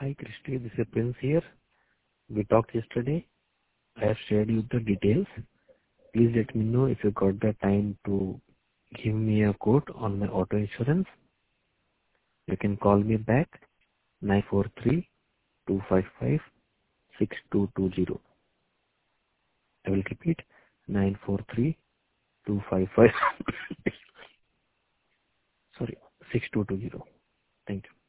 Hi, Christy. This is Prince here. We talked yesterday. I have shared you the details. Please let me know if you got the time to give me a quote on my auto insurance. You can call me back 943-255-6220. I will repeat 943-255 sorry 6220. Thank you.